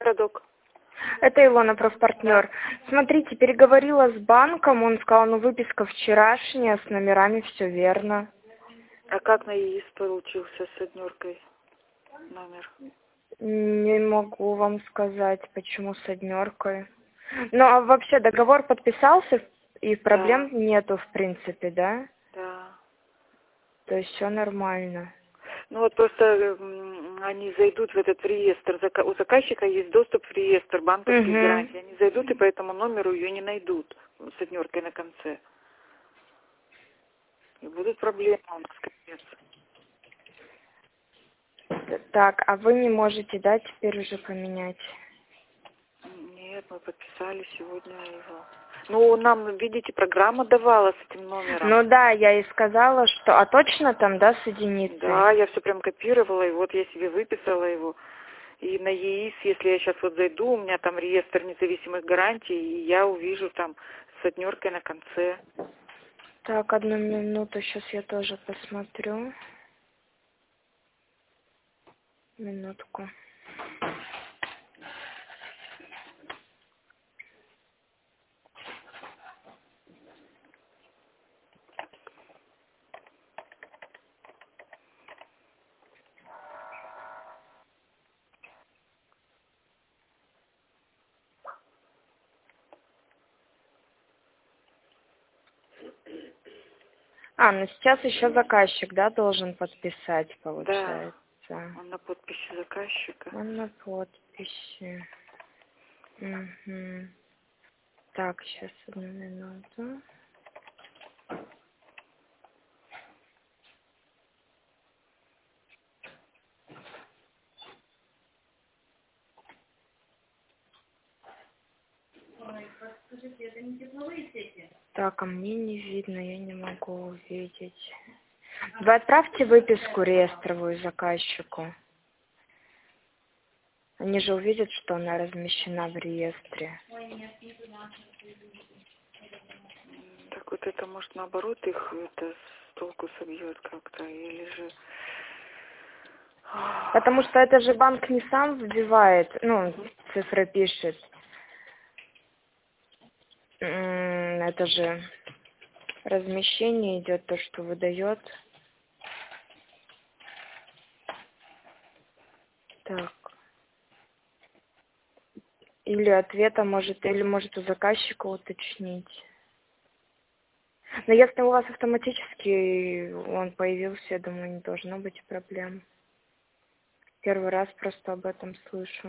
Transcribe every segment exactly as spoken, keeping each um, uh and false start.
Продок. Это Илона, профпартнер. Смотрите, переговорила с банком, он сказал, ну выписка вчерашняя, с номерами все верно. А как на ЕИС получился с однеркой номер? Не могу вам сказать, почему с однеркой. Ну а вообще договор подписался и проблем Да. нету в принципе, да? Да. То есть все нормально. Ну вот просто м, они зайдут в этот реестр. Зака- У заказчика есть доступ в реестр банковских Угу. гарантий. Они зайдут и по этому номеру ее не найдут с однеркой на конце. И будут проблемы у нас, капец. Так, а вы не можете, да, теперь уже поменять? Нет, мы подписали сегодня его. Ну, нам, видите, программа давала с этим номером. Ну да, я и сказала, что... А точно там, да, с единицей? Да, я все прям копировала, и вот я себе выписала его. И на ЕИС, если я сейчас вот зайду, у меня там реестр независимых гарантий, и я увижу там с однеркой на конце. Так, одну минуту, сейчас я тоже посмотрю. Минутку. А, ну сейчас еще заказчик, да, должен подписать, получается. Да, он на подписи заказчика. Он на подписи. Угу. Так, сейчас одну минуту. Так, а мне не видно, я не могу увидеть. Вы отправьте выписку реестровую заказчику. Они же увидят, что она размещена в реестре. Так вот это, может, наоборот, их это с толку собьет как-то, или же... Потому что это же банк не сам вбивает, ну, цифры пишет. М, Это же размещение идет, то, что выдает. Так. Или ответа может, или может у заказчика уточнить. Но если у вас автоматически он появился, я думаю, не должно быть проблем. Первый раз просто об этом слышу.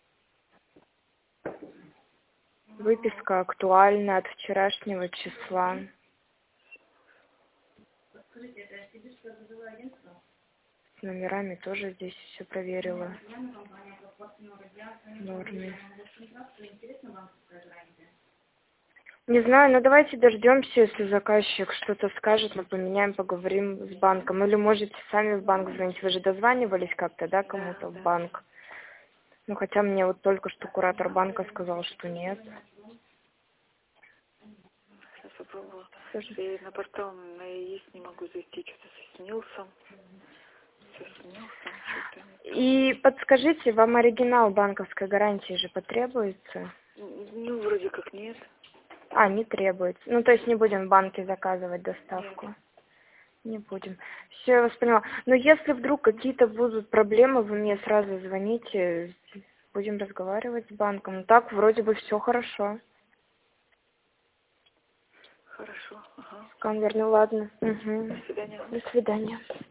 Выписка актуальна от вчерашнего числа. С номерами тоже здесь все проверила. В норме. Не знаю, ну давайте дождемся, если заказчик что-то скажет, мы поменяем, поговорим с банком. Или можете сами в банк звонить. Вы же дозванивались как-то, да, кому-то в банк? Ну, хотя мне вот только что куратор банка сказал, что нет. Сейчас попробую. Я на портал на ЕИС не могу зайти, что-то со СНИЛСом. Со СНИЛСом что-то не то. И подскажите, вам оригинал банковской гарантии же потребуется? Ну, вроде как нет. А, не требуется. Ну, то есть не будем в банке заказывать доставку? Нет. Не будем. Все, я вас поняла. Но если вдруг какие-то будут проблемы, вы мне сразу звоните, будем разговаривать с банком. Ну, так вроде бы все хорошо. Хорошо. Ага. Скан верну, ладно. Угу. До свидания. До свидания.